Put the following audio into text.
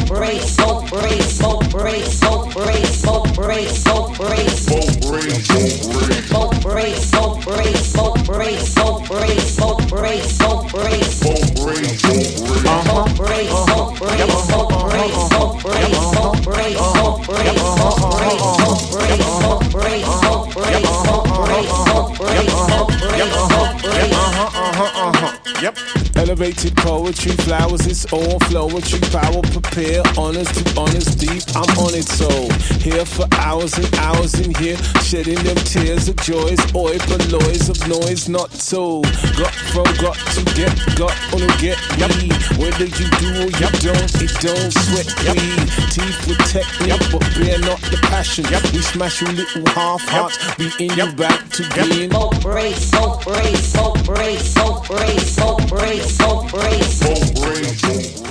Yep. Elevated poetry, flowers, it's all flowetry, power, prepare, honors to honors deep, I'm on it so, here for hours and hours in here, shedding them tears of joys, oi, loys of noise, not so, got to get, wanna get me, whether you do or you don't, it don't sweat me, teeth with technique, but bear not the passion, we smash you little half hearts, we in you back to being, so brave, so brave, so brave, so brave, so brave, so brave, so brave.